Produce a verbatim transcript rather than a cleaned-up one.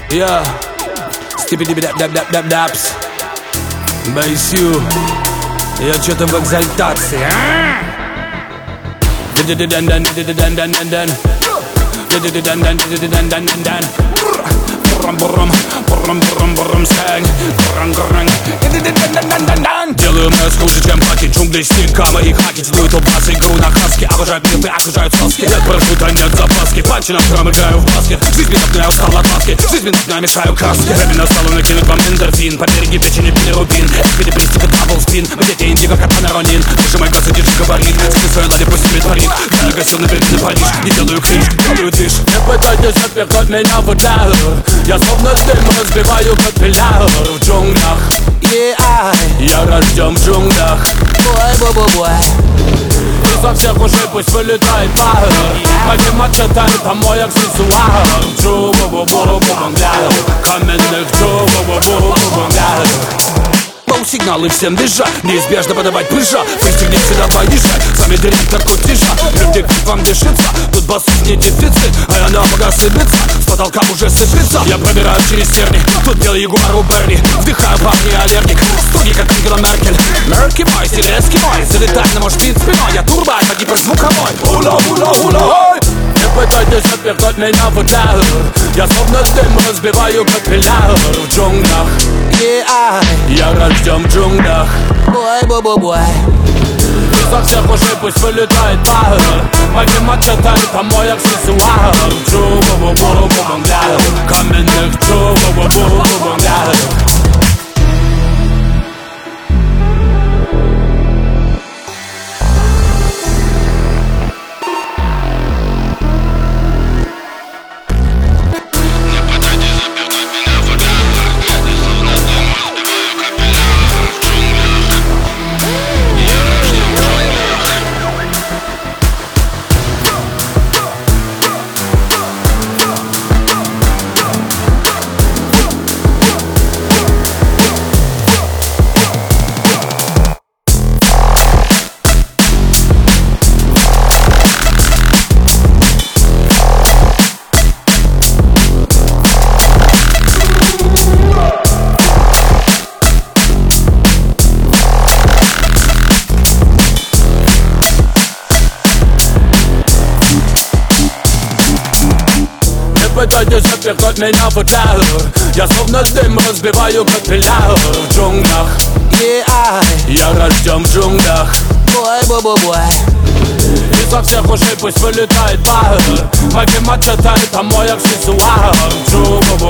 Yeah, стипи-диби дап-дап-дап-дап-дапс. Байсю, я чё-то в экзальтации. Ди-ди-ди-дан-дан-ди-ди-дан-дан-дан-дан. Ди-ди-ди-дан-дан-ди-ди-дан-дан-дан-дан. Брам-брам-брам-брам-брам-брам сэнг. Гран-гран. Ди-ди-ди-дан-дан-дан-дан. Делаю мэск хуже, чем паки. Джунгли стилька моих хаки. Целуют образы, игру на хаске. Обожаю бинты, окружают соски. Нет парашюта, нет запаски. Панчи на втором играю в баскет. Жизнь минутная, устал от маски. Жизнь минутная, мешаю краски. Рэби на столу накинуть вам эндорфин. По береге печени билирубин. Эпидепристика, дабл спин. Мы дети индиго, как паноронин. Выжимай газ и держи габарит. Скажи свое, надя, пусть себе творит. Дорого сил на берег Париж. Не делаю криш, делаю движ. Не пытайтесь отвергнуть меня в удар. Я словно дым разбиваю капилляр в джунглях. Yeah, я рожден в джунглях. Boy, boy, boy, boy. Изо всех ушей пусть вылетает пар. Мои мачетают, а мой аксессуар. Джу-бу-бу-бу-бу-бу-бу-бу. Каменных джу-бу-бу-бу-бу-бу-бу. Сигналы всем визжа, неизбежно подавать пыжа. Пристегните, давай езжай, сами директор кутежа. Люди как вам дышится, тут басов не дефицит. А я на бога сыпется, с потолка уже сыпется. Я пробираю через терни, тут белый ягуар у Берни. Вдыхаю парни аллергик, строгий как Ангела Меркель. Мерки мой, стиль эскимой, залетать на мой шпиц спиной. Я турбо, это гиперзвуковой. Ула, ула, ула, ой. Не пытайтесь отвергнуть меня в удар. Я словно дым разбиваю капилляр в джунглях. Yeah, я рожден в джунглях. Boy, boy, boy, boy. Изо всех ушей пусть вылетает пар. Мои мачетают, а мой аксессуар. Джу-бу-бу-бу-бу-бу-бу-бу. Каменных джу-бу-бу-бу-бу-бу-бу. Пытайтесь отвергнуть меня в удар. Я словно дым разбиваю капилляр в джунглях. Yeah, я рожден в джунглях. Boy, boy, boy, boy. Изо всех ушей пусть вылетает пар. Мои мачетают, а мой аксессуар. Джу-бу-бу.